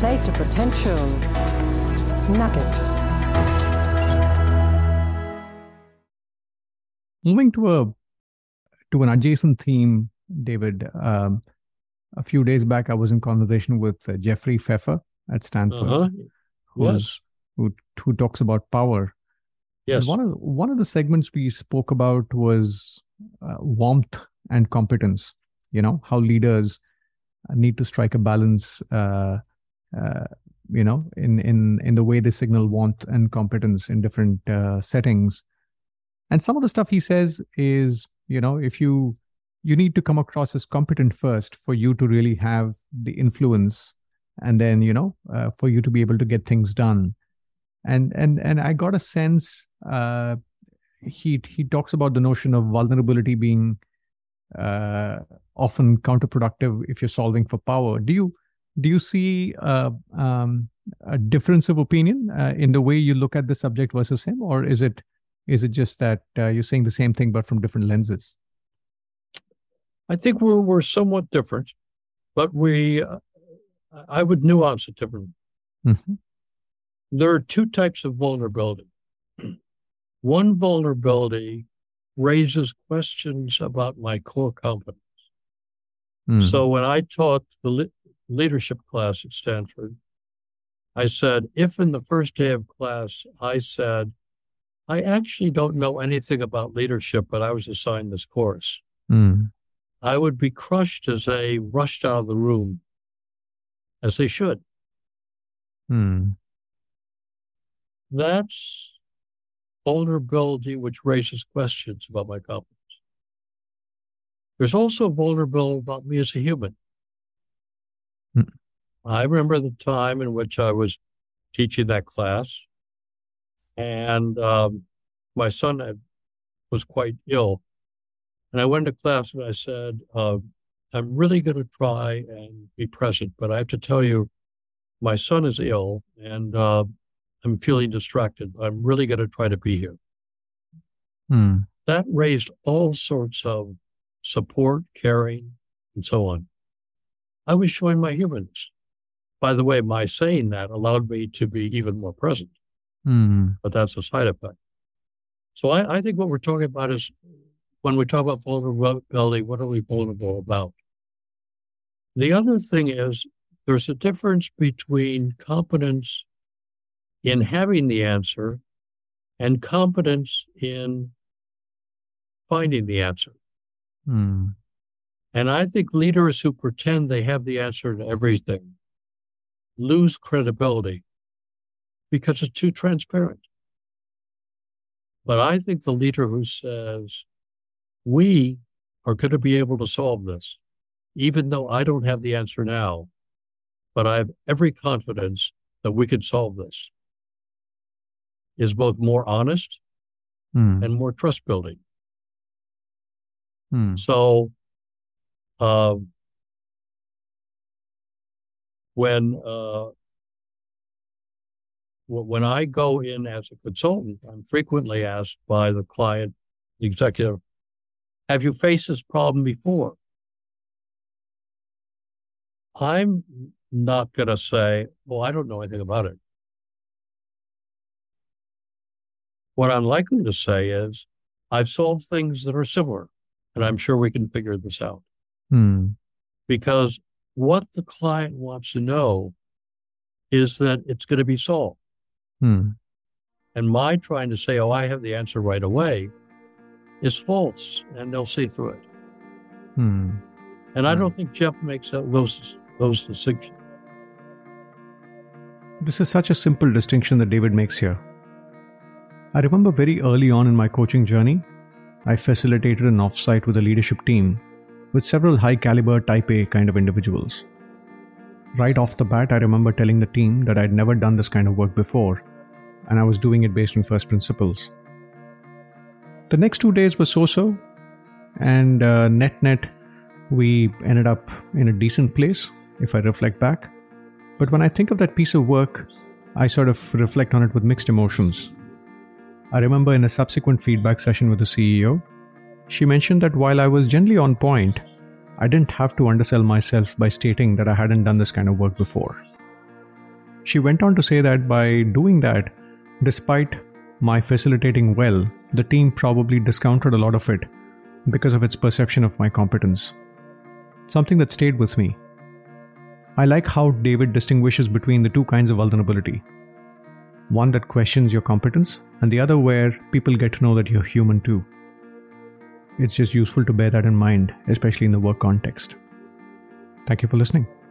Play to potential. Nugget. Moving to an adjacent theme, David. A few days back, I was in conversation with Jeffrey Pfeffer at Stanford, who talks about power. Yes. And one of the segments we spoke about was warmth and competence. You know, how leaders need to strike a balance. You know, in the way they signal warmth and competence in different settings. And some of the stuff he says is, you know, if you need to come across as competent first for you to really have the influence, and then, you know, for you to be able to get things done. And I got a sense he talks about the notion of vulnerability being often counterproductive if you're solving for power. Do you see a difference of opinion in the way you look at the subject versus him, or is it just that you're saying the same thing but from different lenses? I think we're somewhat different, but I would nuance it differently. Mm-hmm. There are two types of vulnerability. One vulnerability raises questions about my core competence. Mm-hmm. So when I taught the leadership class at Stanford, I said, if in the first day of class, I said, I actually don't know anything about leadership, but I was assigned this course, I would be crushed as they rushed out of the room, as they should. That's vulnerability which raises questions about my competence. There's also vulnerability about me as a human. I remember the time in which I was teaching that class, and my son was quite ill. And I went to class and I said, I'm really going to try and be present, but I have to tell you, my son is ill and I'm feeling distracted. I'm really going to try to be here. That raised all sorts of support, caring, and so on. I was showing my humanness. By the way, my saying that allowed me to be even more present. But that's a side effect. So I think what we're talking about is, when we talk about vulnerability, what are we vulnerable about? The other thing is, there's a difference between competence in having the answer and competence in finding the answer. And I think leaders who pretend they have the answer to everything lose credibility because it's too transparent. But I think the leader who says, we are going to be able to solve this, even though I don't have the answer now, but I have every confidence that we could solve this, is both more honest and more trust building. So when I go in as a consultant, I'm frequently asked by the client executive, have you faced this problem before? I'm not going to say, well, I don't know anything about it. What I'm likely to say is, I've solved things that are similar, and I'm sure we can figure this out. Because what the client wants to know is that it's going to be solved. And my trying to say, oh, I have the answer right away, is false, and they'll see through it. And I don't think Jeff makes those distinctions. This is such a simple distinction that David makes here. I remember very early on in my coaching journey, I facilitated an offsite with a leadership team with several high-caliber Type A kind of individuals. Right off the bat, I remember telling the team that I'd never done this kind of work before, and I was doing it based on first principles. The next 2 days were so-so, and net, we ended up in a decent place, if I reflect back. But when I think of that piece of work, I sort of reflect on it with mixed emotions. I remember in a subsequent feedback session with the CEO, she mentioned that while I was generally on point, I didn't have to undersell myself by stating that I hadn't done this kind of work before. She went on to say that by doing that, despite my facilitating well, the team probably discounted a lot of it because of its perception of my competence. Something that stayed with me. I like how David distinguishes between the two kinds of vulnerability. One that questions your competence, and the other where people get to know that you're human too. It's just useful to bear that in mind, especially in the work context. Thank you for listening.